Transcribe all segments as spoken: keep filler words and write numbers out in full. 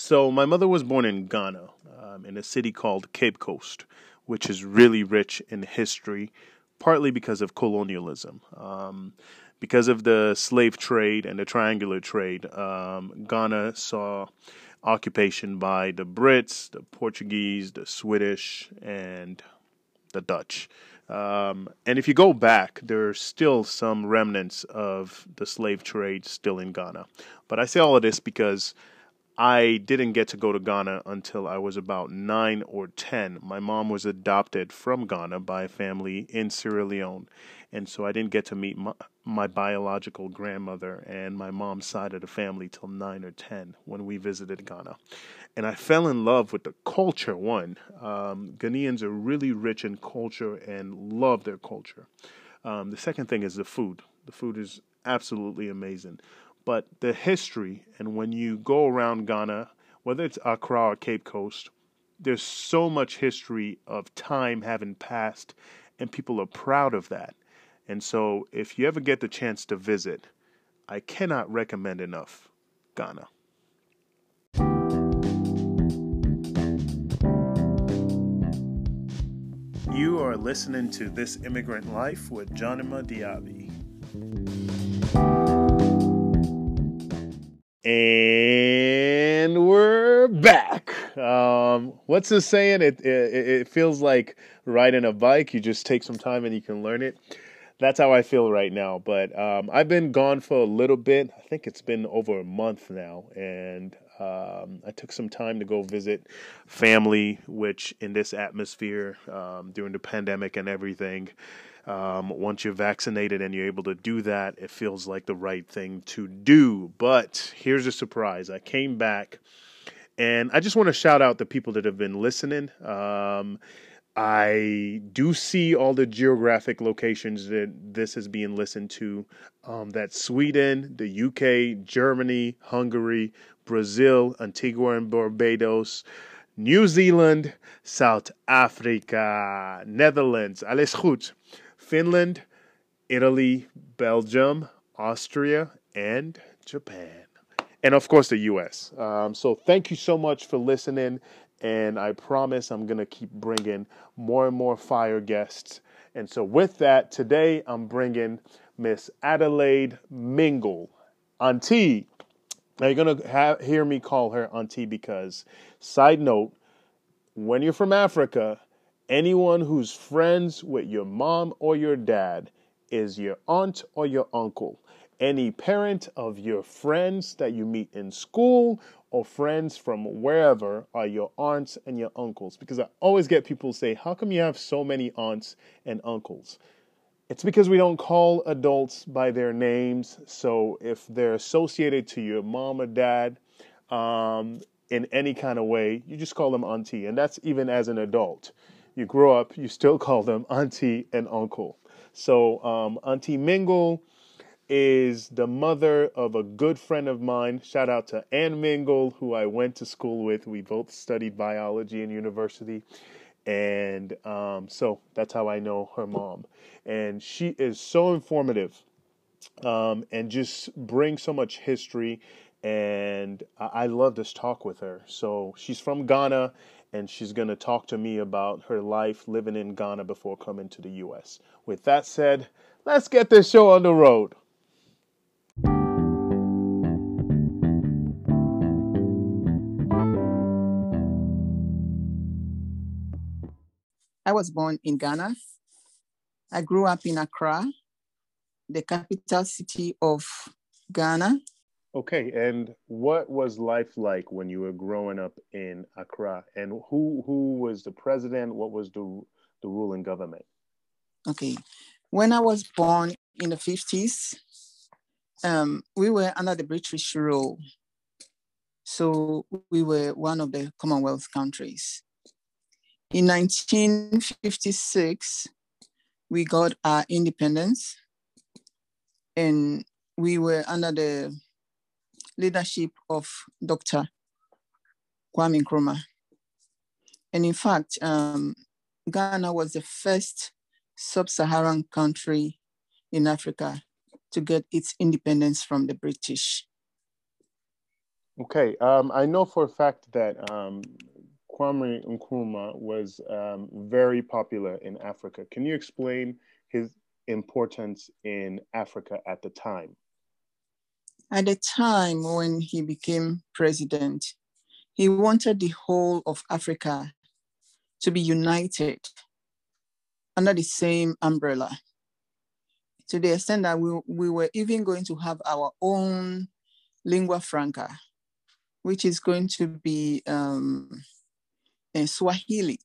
So my mother was born in Ghana, um, in a city called Cape Coast, which is really rich in history, partly because of colonialism. Um, because of the slave trade and the triangular trade, um, Ghana saw occupation by the Brits, the Portuguese, the Swedish, and the Dutch. Um, and if you go back, there's still some remnants of the slave trade still in Ghana. But I say all of this because I didn't get to go to Ghana until I was about nine or ten. My mom was adopted from Ghana by a family in Sierra Leone. And so I didn't get to meet my, my biological grandmother and my mom's side of the family till nine or ten when we visited Ghana. And I fell in love with the culture, one. Um, Ghanaians are really rich in culture and love their culture. Um, the second thing is the food. The food is absolutely amazing. But the history, and when you go around Ghana, whether it's Accra or Cape Coast, there's so much history of time having passed, and people are proud of that. And so if you ever get the chance to visit, I cannot recommend enough Ghana. You are listening to This Immigrant Life with Jonima Diaby. And we're back. Um, what's the saying? It, it it feels like riding a bike. You just take some time and you can learn it. That's how I feel right now. But um, I've been gone for a little bit. I think it's been over a month now. And um, I took some time to go visit family, which in this atmosphere um, during the pandemic and everything, Um, once you're vaccinated and you're able to do that, it feels like the right thing to do. But here's a surprise. I came back, and I just want to shout out the people that have been listening. Um, I do see all the geographic locations that this is being listened to. Um, that's Sweden, the U K, Germany, Hungary, Brazil, Antigua and Barbados, New Zealand, South Africa, Netherlands. Alles goed. Finland, Italy, Belgium, Austria, and Japan. And of course, the U S. Um, so thank you so much for listening. And I promise I'm going to keep bringing more and more fire guests. And so with that, today I'm bringing Miss Adelaide Mingle, Auntie. Now you're going to ha- hear me call her Auntie because, side note, when you're from Africa, anyone who's friends with your mom or your dad is your aunt or your uncle. Any parent of your friends that you meet in school or friends from wherever are your aunts and your uncles. Because I always get people say, how come you have so many aunts and uncles? It's because we don't call adults by their names. So if they're associated to your mom or dad um, in any kind of way, you just call them auntie. And that's even as an adult. You grow up, you still call them auntie and uncle. So um, Auntie Mingle is the mother of a good friend of mine. Shout out to Ann Mingle, who I went to school with. We both studied biology in university. And um, so that's how I know her mom. And she is so informative um, and just brings so much history. And I-, I love this talk with her. So she's from Ghana. And she's going to talk to me about her life living in Ghana before coming to the U S. With that said, let's get this show on the road. I was born in Ghana. I grew up in Accra, the capital city of Ghana. Okay, and what was life like when you were growing up in Accra? And who who was the president? What was the the ruling government? Okay, when I was born in the fifties, um, we were under the British rule. So we were one of the Commonwealth countries. In nineteen fifty-six, we got our independence, and we were under the leadership of Doctor Kwame Nkrumah. And in fact, um, Ghana was the first sub-Saharan country in Africa to get its independence from the British. Okay. Um, I know for a fact that um, Kwame Nkrumah was um, very popular in Africa. Can you explain his importance in Africa at the time? At the time when he became president, he wanted the whole of Africa to be united under the same umbrella, to the extent that we, we were even going to have our own lingua franca, which is going to be um, in Swahili.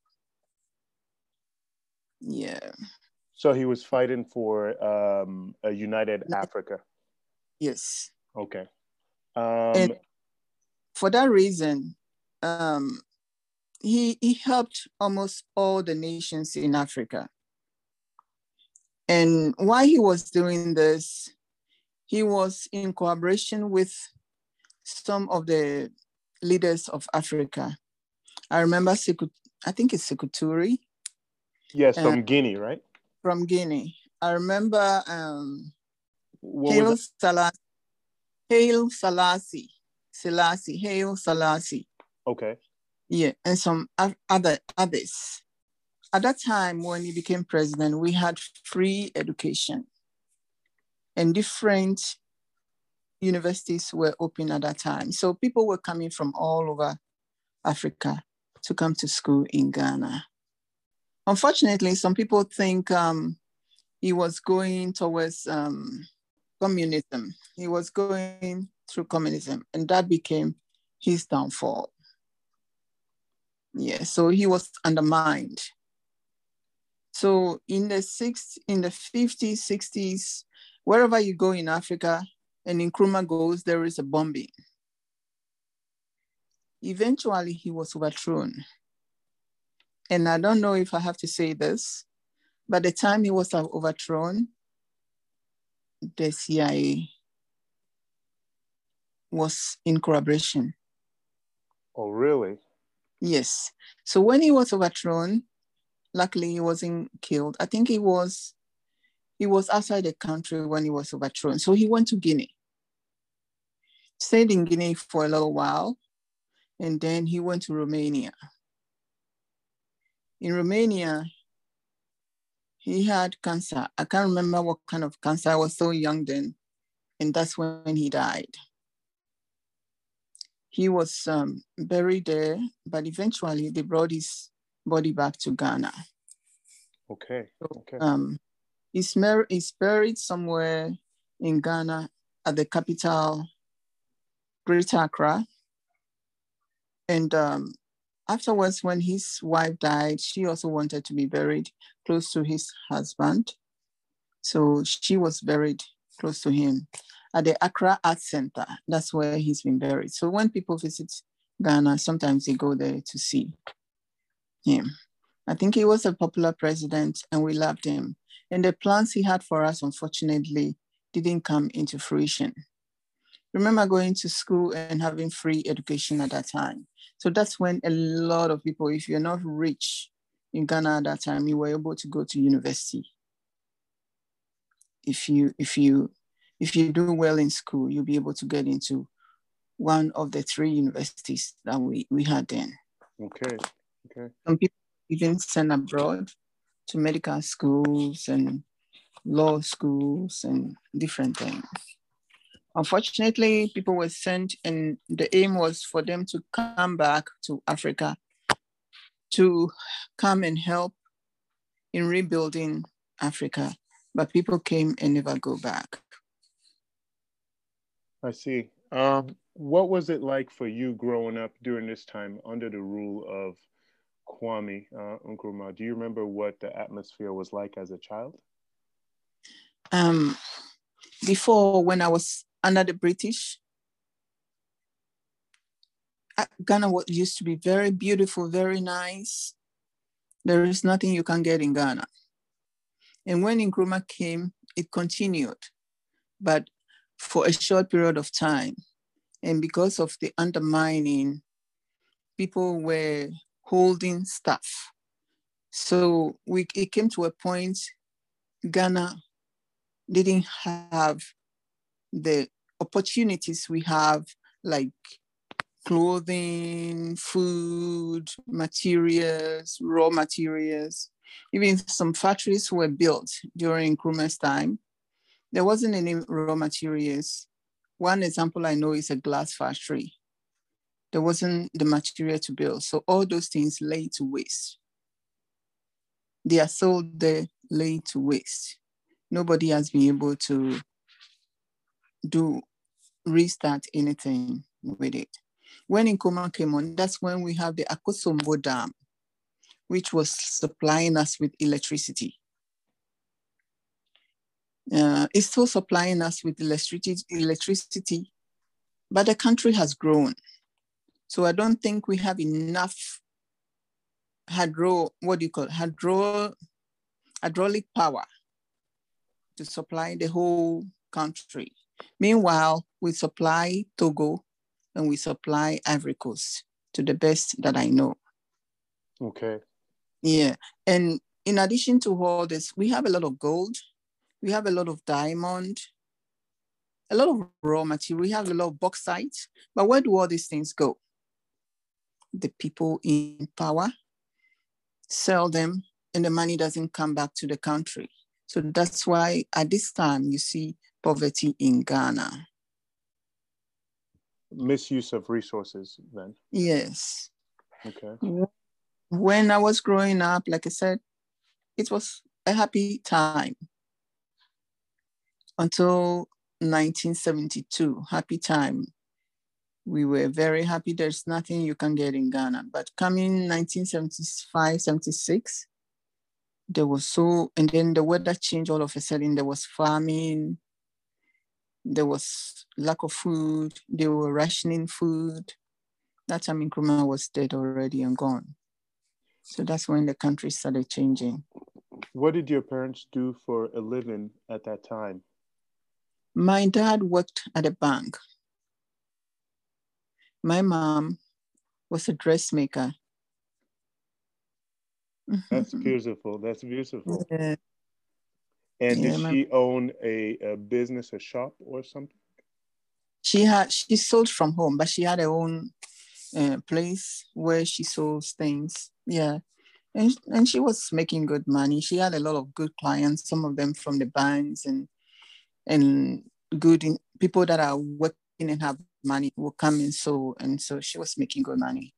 Yeah. So he was fighting for um, a united Africa. Yes. Okay. And Um, for that reason, um, he, he helped almost all the nations in Africa. And while he was doing this, he was in collaboration with some of the leaders of Africa. I remember, Sekou, I think it's Sekou Touré. yes, Uh, from Guinea, right? from Guinea. I remember um, What was Haile that? Selassie, Haile Selassie, Selassie, Haile Selassie. Okay. Yeah, and some other others. At that time, when he became president, we had free education, and different universities were open at that time. So people were coming from all over Africa to come to school in Ghana. Unfortunately, some people think um, he was going towards um, communism. He was going through communism, and that became his downfall. Yeah, so he was undermined. So in the six, in the fifties, sixties, wherever you go in Africa, and Nkrumah goes, there is a bombing. Eventually, he was overthrown. And I don't know if I have to say this, but the time he was overthrown, the C I A was in collaboration. Oh, really? Yes. So when he was overthrown, luckily he wasn't killed. I think he was he was outside the country when he was overthrown. So he went to Guinea, stayed in Guinea for a little while, and then he went to Romania. In Romania, he had cancer. I can't remember what kind of cancer. I was so young then, and that's when he died. He was um, buried there, but eventually they brought his body back to Ghana. Okay. Okay. Um, he's, mar- he's buried somewhere in Ghana at the capital, Greater Accra. And um, afterwards, when his wife died, she also wanted to be buried close to his husband. So she was buried close to him at the Accra Art Center. That's where he's been buried. So when people visit Ghana, sometimes they go there to see him. I think he was a popular president and we loved him. And the plans he had for us, unfortunately, didn't come into fruition. Remember going to school and having free education at that time. So that's when a lot of people, if you're not rich in Ghana at that time, you were able to go to university. If you if you if you do well in school, you'll be able to get into one of the three universities that we, we had then. Okay. Okay. Some people even sent abroad to medical schools and law schools and different things. Unfortunately, people were sent, and the aim was for them to come back to Africa to come and help in rebuilding Africa. But people came and never go back. I see. Um, what was it like for you growing up during this time under the rule of Kwame uh, Nkrumah? Do you remember what the atmosphere was like as a child? Um, before, when I was under the British, Ghana used to be very beautiful, very nice. There is nothing you can get in Ghana. And when Nkrumah came, it continued, but for a short period of time. And because of the undermining, people were holding stuff. So we, it came to a point, Ghana didn't have the opportunities we have, like clothing, food, materials, raw materials. Even some factories were built during Nkrumah's time. There wasn't any raw materials. One example I know is a glass factory. There wasn't the material to build. So all those things lay to waste. They are sold there, lay to waste. Nobody has been able to do restart anything with it. When Nkrumah came on, that's when we have the Akosombo Dam, which was supplying us with electricity. Uh, it's still supplying us with electricity, electricity, but the country has grown. So I don't think we have enough hydro, what do you call it? Hydro, hydraulic power to supply the whole country. Meanwhile, we supply Togo and we supply Ivory Coast to the best that I know. Okay. Yeah. And in addition to all this, we have a lot of gold. We have a lot of diamond, a lot of raw material. We have a lot of bauxite. But where do all these things go? The people in power sell them and the money doesn't come back to the country. So that's why at this time you see poverty in Ghana. Misuse of resources then. Yes. Okay. When I was growing up, like I said, it was a happy time until nineteen seventy-two, happy time. We were very happy. There's nothing you can get in Ghana. But coming nineteen seventy-five, seventy-six, there was so, and then the weather changed all of a sudden. There was famine. There was lack of food. They were rationing food. That time Nkrumah was dead already and gone. So that's when the country started changing. What did your parents do for a living at that time? My dad worked at a bank. My mom was a dressmaker. That's beautiful. That's beautiful. Yeah. And Yeah, did my, she own a, a business, a shop or something? she had she sold from home, but she had her own uh, place where she sold things. Yeah. And, and she was making good money. She had a lot of good clients, some of them from the banks and and good in, people that are working and have money will come and so and so she was making good money.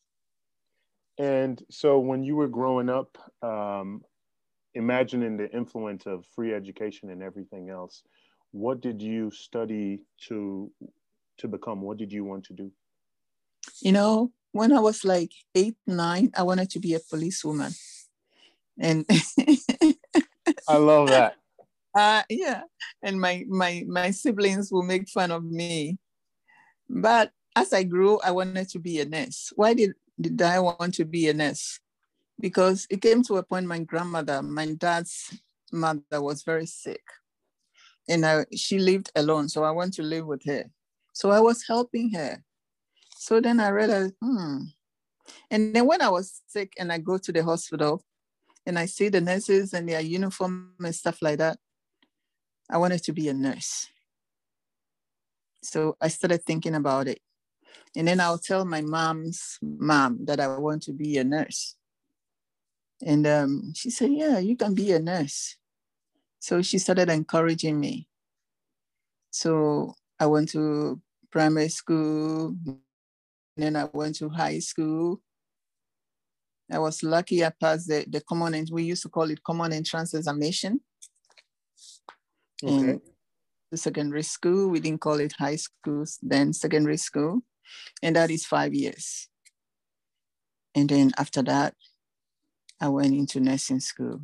And so when you were growing up, um, imagining the influence of free education and everything else, what did you study to to become? What did you want to do? You know, when I was like eight, nine, I wanted to be a policewoman. And I love that. Uh, yeah, and my my my siblings will make fun of me. But as I grew, I wanted to be a nurse. Why did, did I want to be a nurse? Because it came to a point my grandmother, my dad's mother, was very sick. And I, she lived alone, so I went to live with her. So I was helping her. So then I realized, hmm. And then when I was sick and I go to the hospital and I see the nurses and their uniform and stuff like that, I wanted to be a nurse. So I started thinking about it. And then I'll tell my mom's mom that I want to be a nurse. And um, she said, yeah, you can be a nurse. So she started encouraging me. So I went to primary school, then I went to high school. I was lucky I passed the, the common, we used to call it common entrance examination. Okay. And the secondary school, we didn't call it high school, then secondary school. And that is five years. And then after that, I went into nursing school.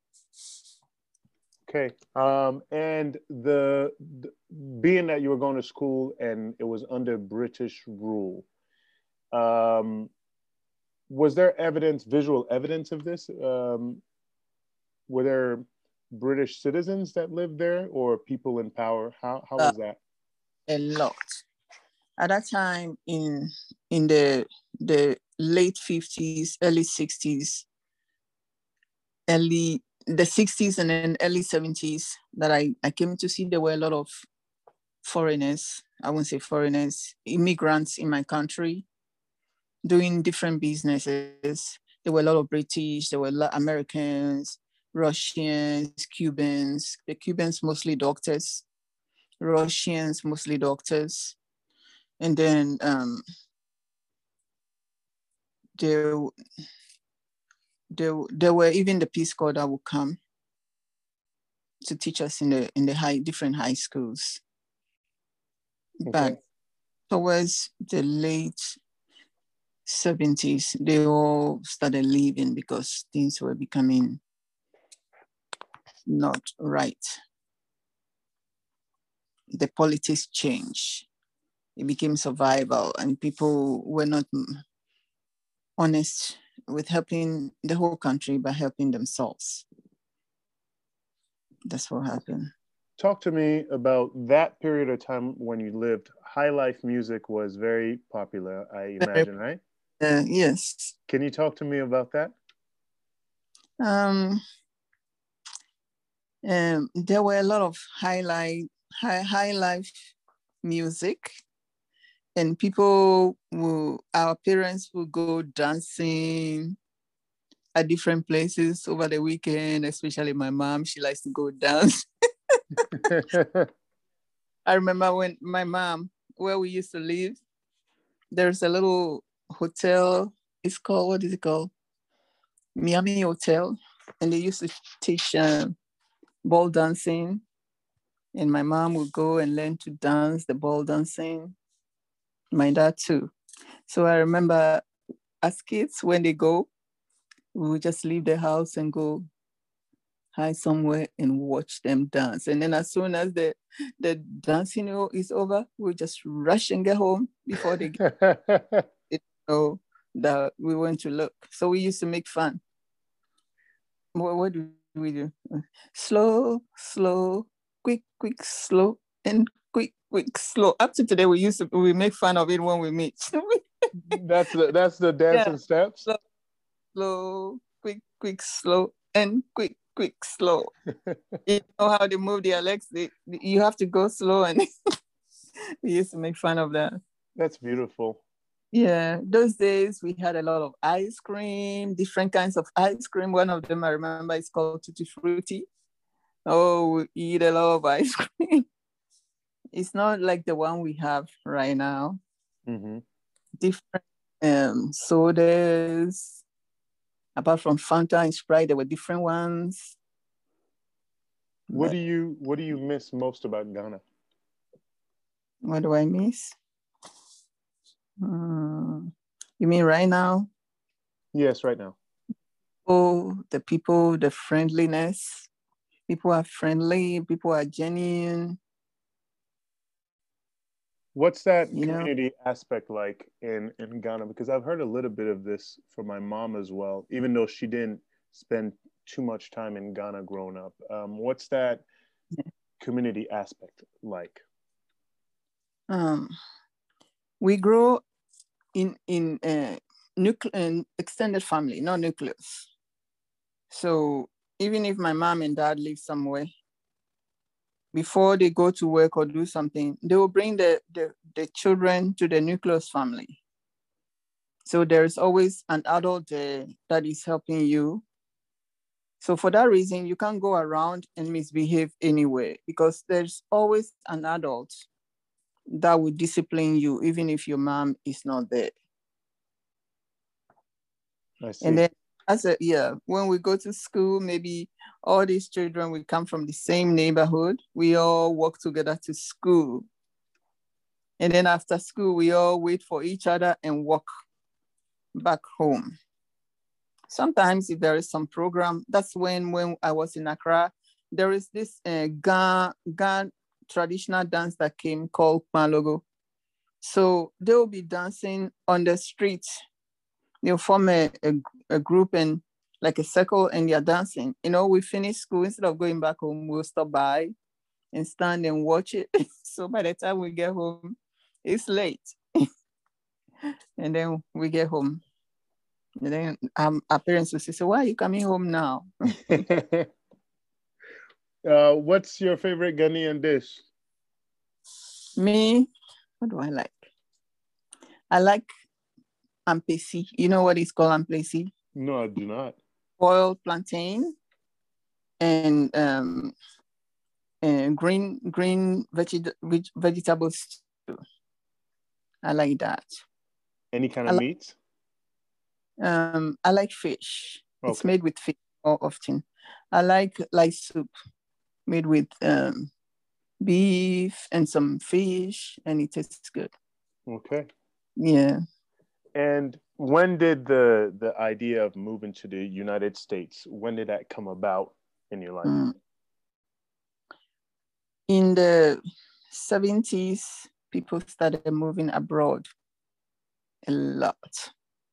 Okay. Um, and the, the being that you were going to school and it was under British rule, um, was there evidence, visual evidence of this? Um, were there British citizens that lived there or people in power? How how was that? Uh, a lot. At that time, in in the the late fifties, early sixties, early the sixties and then early seventies that I, I came to see, there were a lot of foreigners I won't say foreigners, immigrants in my country doing different businesses. There were a lot of British, there were a lot of Americans, Russians, Cubans. The Cubans mostly doctors, Russians mostly doctors. And then um, there, there, there were even the Peace Corps that would come to teach us in the in the high different high schools. Okay. But towards the late seventies, they all started leaving because things were becoming not right. The politics changed. It became survival, and people were not honest with helping the whole country by helping themselves. That's what happened. Talk to me about that period of time when you lived. High life music was very popular, I imagine, right? Uh, yes. Can you talk to me about that? Um, um, there were a lot of highlight, high, high life music, and people will, our parents will go dancing at different places over the weekend, especially my mom. She likes to go dance. I remember when my mom, where we used to live, there's a little hotel. It's called, what is it called? Miami Hotel. And they used to teach um, ball dancing. And my mom would go and learn to dance the ball dancing. My dad too. So I remember as kids, when they go, we would just leave the house and go hide somewhere and watch them dance. And then as soon as the, the dancing is over, we'll just rush and get home before they get you know that we went to look. So we used to make fun. What, what do we do? Slow, slow, quick, quick, slow, and quick, quick, slow. Up to today, we used to we make fun of it when we meet. that's the that's the dancing yeah. steps. Slow, slow, quick, quick, slow, and quick, quick, slow. You know how they move their legs? They, you have to go slow, and we used to make fun of that. That's beautiful. Yeah, those days we had a lot of ice cream, different kinds of ice cream. One of them I remember is called Tutti Frutti. Oh, we eat a lot of ice cream. It's not like the one we have right now. Mm-hmm. Different um, sodas. Apart from Fanta and Sprite, there were different ones. What but, do you What do you miss most about Ghana? What do I miss? Hmm. You mean right now? Yes, right now. Oh, the people, the friendliness. People are friendly. People are genuine. What's that you community know? aspect like in, in Ghana? Because I've heard a little bit of this from my mom as well, even though she didn't spend too much time in Ghana growing up. Um, what's that community aspect like? Um, we grow in in uh, nucle- uh, extended family, not nucleus. So even if my mom and dad live somewhere, before they go to work or do something, they will bring the, the, the children to the nucleus family. So there's always an adult there that is helping you. So for that reason, you can't go around and misbehave anywhere because there's always an adult that will discipline you, even if your mom is not there. I see. And then as a, yeah, when we go to school, maybe all these children will come from the same neighborhood. We all walk together to school. And then after school, we all wait for each other and walk back home. Sometimes if there is some program, that's when, when I was in Accra, there is this uh, Ga, Ga traditional dance that came called Malogo. So they will be dancing on the street. They'll form a, a, a group and like a circle and they're dancing. You know, we finish school, instead of going back home, we'll stop by and stand and watch it. So by the time we get home, it's late. And then we get home. And then um, our parents will say, so why are you coming home now? uh, what's your favorite Ghanaian dish? Me, What do I like? I like ampesi. You know what is called ampesi? No, I do not. Boiled plantain and um, and green green veg- veg- vegetables. I like that. Any kind I of like, meats? um, I like fish. It's Okay. made with fish more often. I like like soup made with um, beef and some fish, and it tastes good. Okay. Yeah. And when did the the idea of moving to the United States, when did that come about in your life? Mm. In the seventies, people started moving abroad a lot.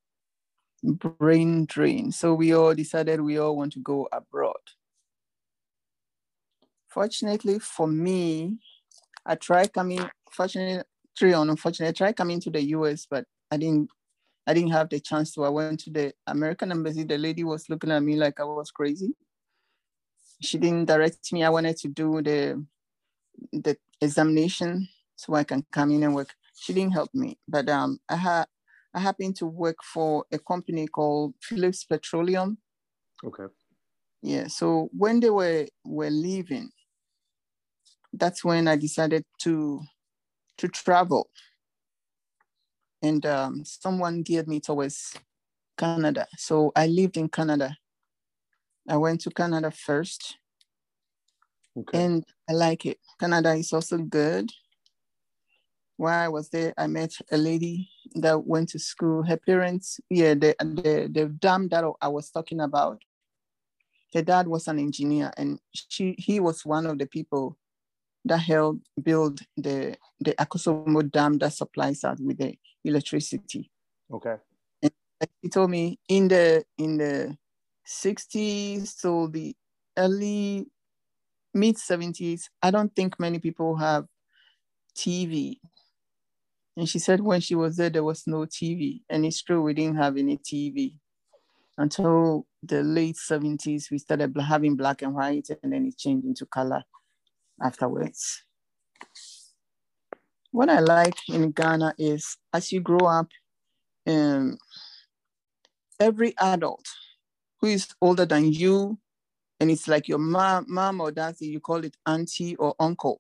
Brain drain. So we all decided we all want to go abroad. Fortunately for me, I tried coming, fortunately or unfortunately, I tried coming to the U S, but I didn't I didn't have the chance to. I went to the American embassy. The lady was looking at me like I was crazy. She didn't direct me. I wanted to do the the examination so I can come in and work. She didn't help me, but um, I had I happened to work for a company called Phillips Petroleum. Okay. Yeah. So when they were were leaving, that's when I decided to to travel, and um, someone geared me towards Canada. So I lived in Canada. I went to Canada first, Okay. and I like it. Canada is also good. While I was there, I met a lady that went to school. Her parents, yeah, the the, the dam that I was talking about, her dad was an engineer, and she he was one of the people that helped build the the Akosombo Dam that supplies us with the electricity. Okay. And he told me in the in the sixties to the early mid seventies, I don't think many people have T V. And she said when she was there, there was no T V. And it's true, we didn't have any T V until the late seventies. We started having black and white, and then it changed into color afterwards. What I like in Ghana is as you grow up, um, every adult who is older than you, and it's like your mom, mom or dad, you call it auntie or uncle.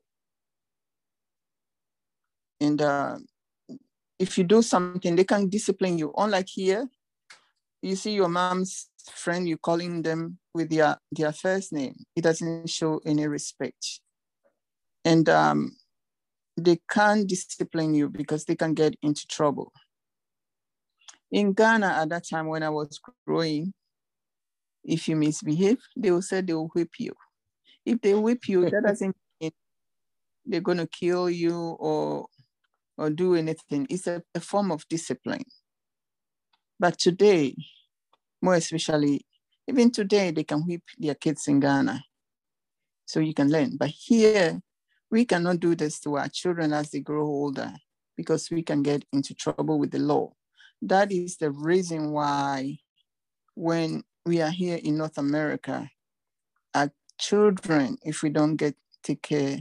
And uh, if you do something, they can discipline you. Unlike here, you see your mom's friend, you calling them with their, their first name. It doesn't show any respect. And um, they can't discipline you because they can get into trouble. In Ghana at that time when I was growing, if you misbehave, they will say they will whip you. If they whip you, that doesn't mean they're going to kill you or, or do anything. It's a, a form of discipline. But today, more especially, even today, they can whip their kids in Ghana. So you can learn. But here, we cannot do this to our children as they grow older because we can get into trouble with the law. That is the reason why when we are here in North America, our children, if we don't get take care,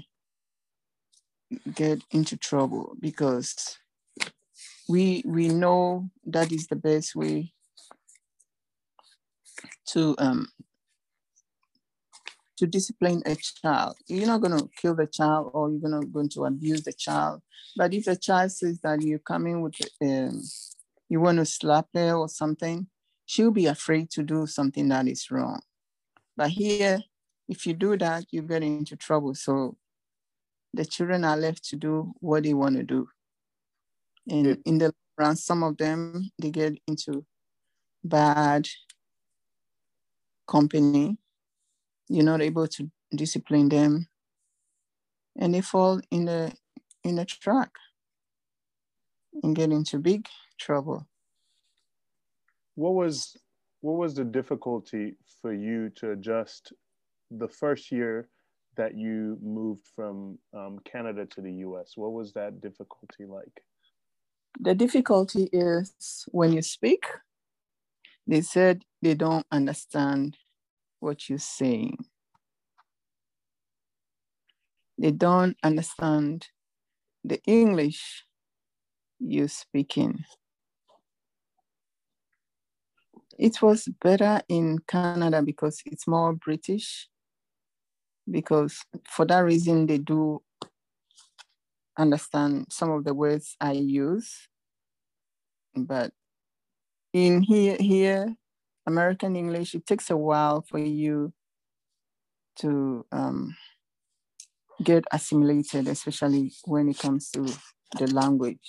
get into trouble because we we know that is the best way to um to discipline a child. You're not going to kill the child or you're gonna, going to abuse the child. But if the child says that you're coming with, um, you want to slap her or something, she'll be afraid to do something that is wrong. But here, if you do that, you get into trouble. So the children are left to do what they want to do. And It, in the run, some of them, they get into bad company. You're not able to discipline them, and they fall in the in the track and get into big trouble. what was what was the difficulty for you to adjust the first year that you moved from um, Canada to the U S? What was that difficulty like? The difficulty is when you speak, they said they don't understand what you're saying. They don't understand the English you speaking? It was better in Canada because it's more British. Because for that reason, they do understand some of the words I use. But in here, here, American English, it takes a while for you to um, get assimilated, especially when it comes to the language.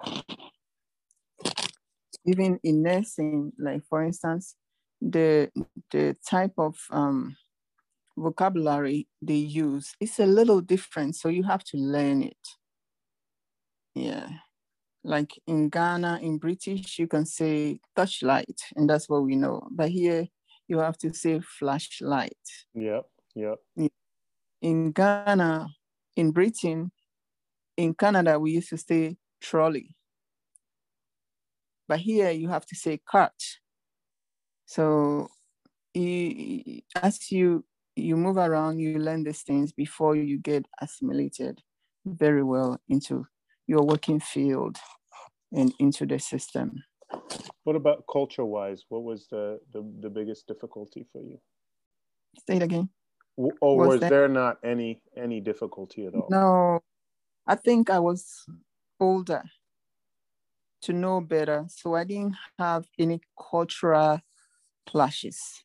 Even in nursing, like for instance, the the type of um, vocabulary they use is a little different, so you have to learn it. Yeah. Like in Ghana, in British, you can say touchlight, and that's what we know. But here, you have to say flashlight. Yep, yep. In Ghana, in Britain, in Canada, we used to say trolley. But here, you have to say cart. So you, as you you move around, you learn these things before you get assimilated very well into your working field and into the system. What about culture-wise? What was the, the, the biggest difficulty for you? Say it again. W- Or was, was there, there not any any difficulty at all? No, I think I was older to know better, so I didn't have any cultural clashes.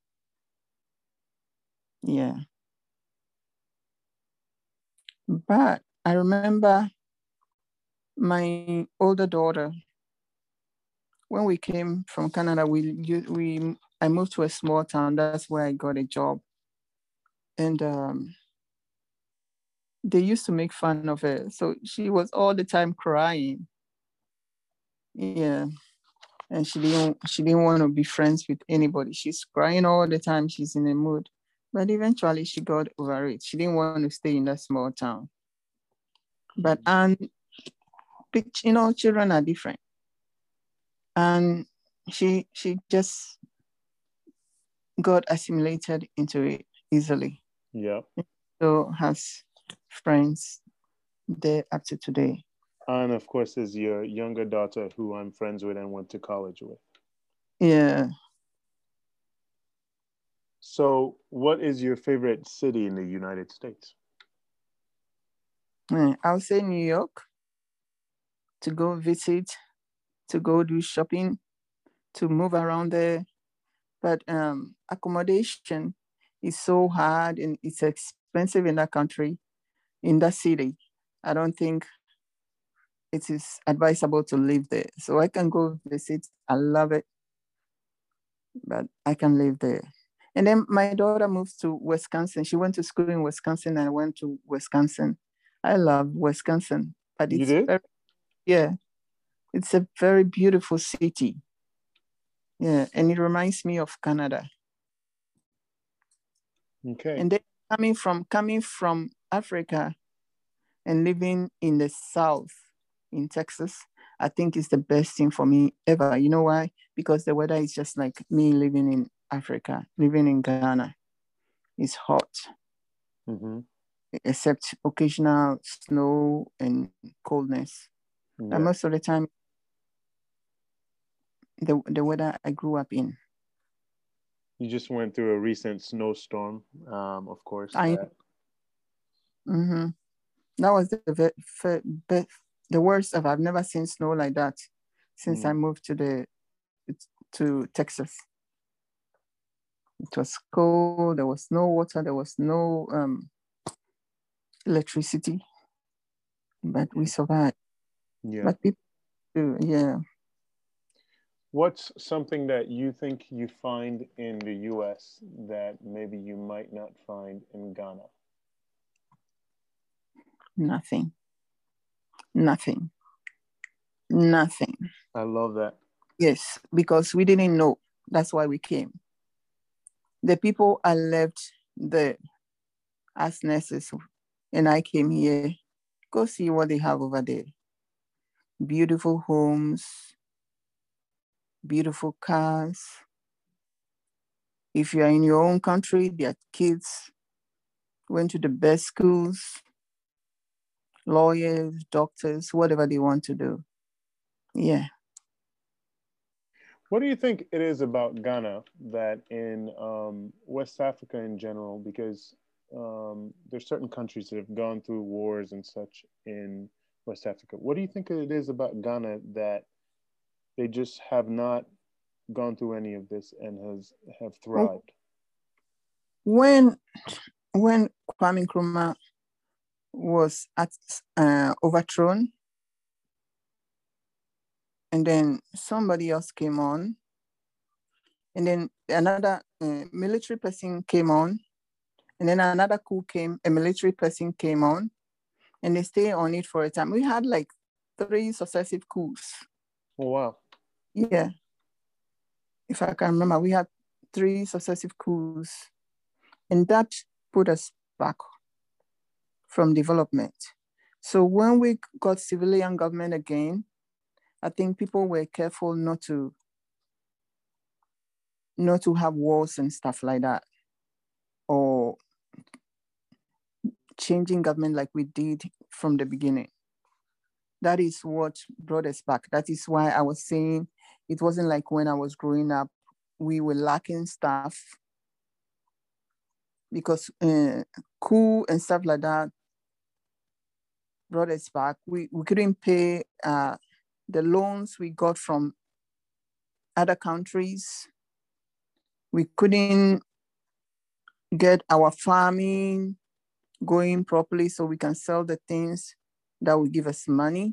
Yeah. But I remember my older daughter, when we came from Canada, we we I moved to a small town. That's where I got a job. And um, they used to make fun of her. So she was all the time crying. Yeah. And she didn't she didn't want to be friends with anybody. She's crying all the time. She's in a mood. But eventually she got over it. She didn't want to stay in that small town. But and you know, children are different. And she she just got assimilated into it easily. Yeah. So has friends there up to today. And of course, is your younger daughter who I'm friends with and went to college with. Yeah. So, what is your favorite city in the United States? I'll say New York, to go visit, to go do shopping, to move around there. But um, accommodation is so hard and it's expensive in that country, in that city. I don't think it is advisable to live there. So I can go visit. I love it, but I can live there. And then my daughter moved to Wisconsin. She went to school in Wisconsin and I went to Wisconsin. I love Wisconsin, but it's you did? very, yeah, it's a very beautiful city. Yeah, and it reminds me of Canada. Okay. And then coming from coming from Africa and living in the South, in Texas, I think is the best thing for me ever. You know why? Because the weather is just like me living in Africa, living in Ghana. It's hot, mm-hmm. except occasional snow and coldness. Yeah. And most of the time, the, the weather I grew up in. You just went through a recent snowstorm, um, of course. I, that. Mm-hmm. That was the, the, the, the worst of, I've never seen snow like that since mm. I moved to the to Texas. It was cold, there was no water, there was no um, electricity, but we survived. Yeah. But people do, yeah. What's something that you think you find in the U S that maybe you might not find in Ghana? Nothing. Nothing. Nothing. I love that. Yes, because we didn't know. That's why we came. The people I left there as nurses, and I came here. Go see what they have over there. Beautiful homes, beautiful cars. If you are in your own country, their kids went to the best schools, lawyers, doctors, whatever they want to do. Yeah. What do you think it is about Ghana that in um, West Africa in general, because um, there's certain countries that have gone through wars and such in West Africa. What do you think it is about Ghana that they just have not gone through any of this and has have thrived? When when Kwame Nkrumah was at, uh, overthrown, and then somebody else came on, and then another uh, military person came on, and then another coup came, a military person came on, and they stayed on it for a time. We had like three successive coups. Oh, wow. Yeah. If I can remember, we had three successive coups, and that put us back from development. So when we got civilian government again, I think people were careful not to not to have wars and stuff like that, or changing government like we did from the beginning. That is what brought us back. That is why I was saying it wasn't like when I was growing up, we were lacking stuff, because uh, coup and stuff like that brought us back. We, we couldn't pay uh, the loans we got from other countries. We couldn't get our farming going properly so we can sell the things that will give us money.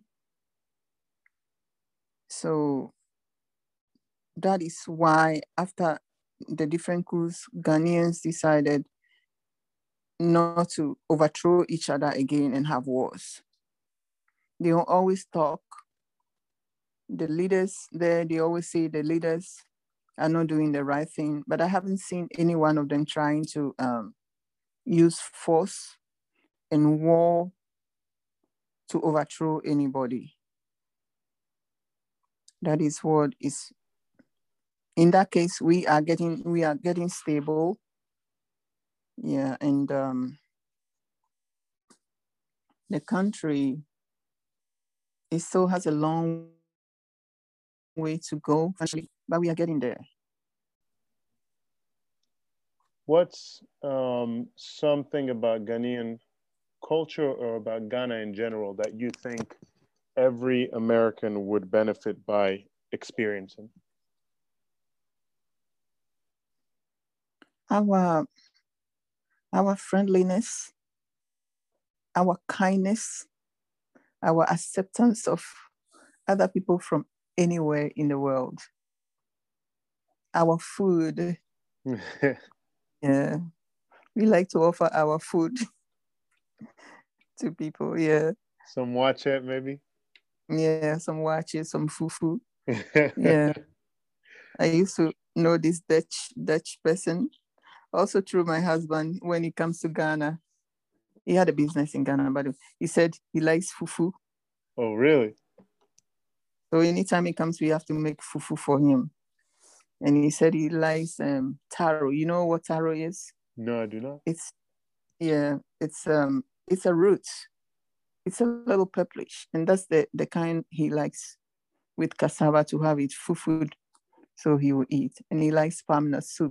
So that is why after the different coups, Ghanaians decided not to overthrow each other again and have wars. They will always talk. The leaders there, they always say the leaders are not doing the right thing, but I haven't seen any one of them trying to um, use force and war to overthrow anybody. That is what is, in that case, we are getting, we are getting stable. Yeah, and um, the country, it still has a long way to go, but we are getting there. What's um, something about Ghanaian culture or about Ghana in general that you think every American would benefit by experiencing? Our, our friendliness, our kindness, our acceptance of other people from anywhere in the world, our food. Yeah, we like to offer our food to people. Yeah. Some watch it, maybe. Yeah, some watches, some fufu. Yeah. I used to know this Dutch Dutch person also through my husband. When he comes to Ghana, he had a business in Ghana, but he said he likes fufu. Oh, really? So anytime he comes, we have to make fufu for him. And he said he likes um, taro. You know what taro is? No, I do not. It's yeah, it's um, it's a root. It's a little purplish, and that's the the kind he likes with cassava to have it fufu. So he will eat, and he likes palm nut soup.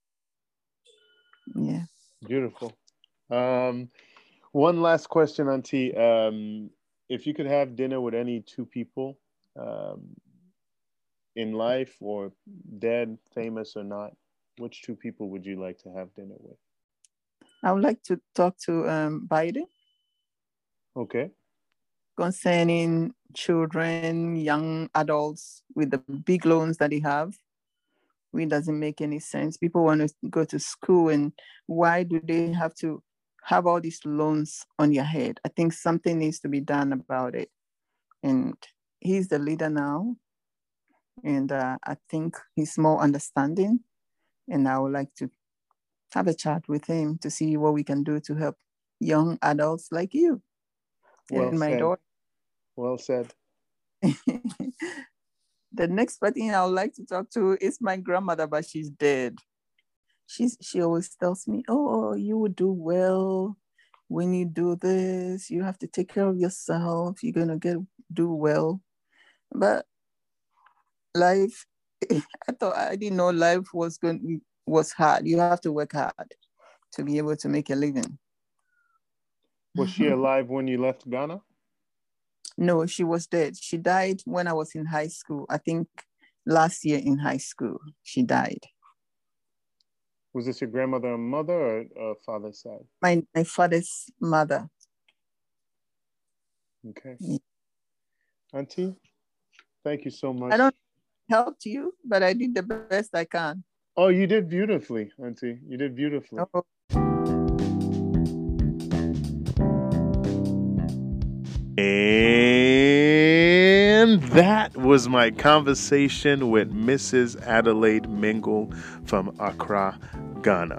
Yeah. Beautiful. Um, one last question, Auntie. Um, if you could have dinner with any two people um, in life or dead, famous or not, which two people would you like to have dinner with? I would like to talk to um, Biden. Okay. Concerning children, young adults with the big loans that they have. It doesn't make any sense. People want to go to school, and why do they have to have all these loans on your head? I think something needs to be done about it. And he's the leader now, and uh, I think he's more understanding. And I would like to have a chat with him to see what we can do to help young adults like you Well and my said. daughter. Well said. The next person I would like to talk to is my grandmother, but she's dead. She's she always tells me, "Oh, you will do well when you do this. You have to take care of yourself. You're gonna get do well." But life, I thought I didn't know life was going was hard. You have to work hard to be able to make a living. Was she alive when you left Ghana? No, she was dead. She died when I was in high school. I think last year in high school, she died. Was this your grandmother and mother or uh, father's side? My, my father's mother. Okay. Yeah. Auntie, thank you so much. I don't help you, but I did the best I can. Oh, you did beautifully, Auntie. You did beautifully. Oh. And that was my conversation with Missus Adelaide Mingle from Accra, Ghana.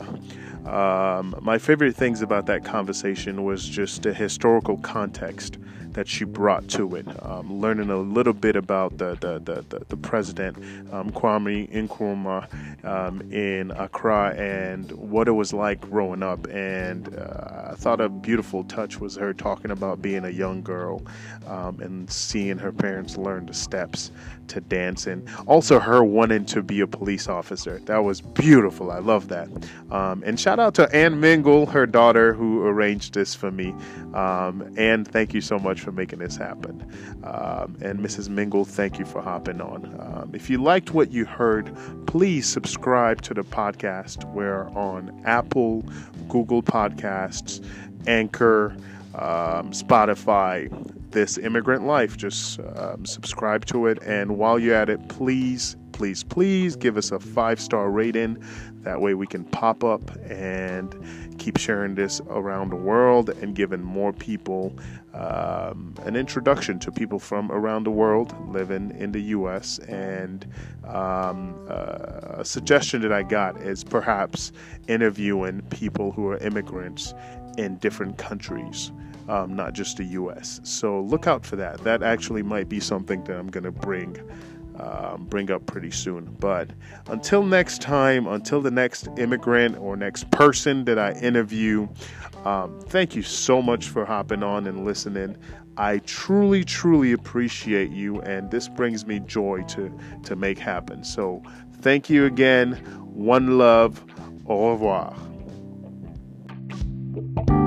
Um, my favorite things about that conversation was just the historical context that she brought to it, um, learning a little bit about the the the, the, the president, um, Kwame Nkrumah, um, in Accra and what it was like growing up. And uh, I thought a beautiful touch was her talking about being a young girl um, and seeing her parents learn the steps to dancing. Also, her wanting to be a police officer. That was beautiful. I love that. Um, and shout out to Ann Mingle, her daughter, who arranged this for me. Um, Ann, thank you so much for making this happen. Um, and Missus Mingle, thank you for hopping on. Um, if you liked what you heard, please subscribe to the podcast. We're on Apple, Google Podcasts, Anchor, um, Spotify, This Immigrant Life. Just um, subscribe to it. And while you're at it, please, please, please give us a five-star rating. That way we can pop up and keep sharing this around the world and giving more people um, an introduction to people from around the world living in the U S. And um, uh, a suggestion that I got is perhaps interviewing people who are immigrants in different countries, um, not just the U S. So look out for that. That actually might be something that I'm going to bring Um, bring up pretty soon. But until next time, until the next immigrant or next person that I interview, um, thank you so much for hopping on and listening. I truly, truly appreciate you, and this brings me joy to, to make happen. So thank you again. One love. Au revoir.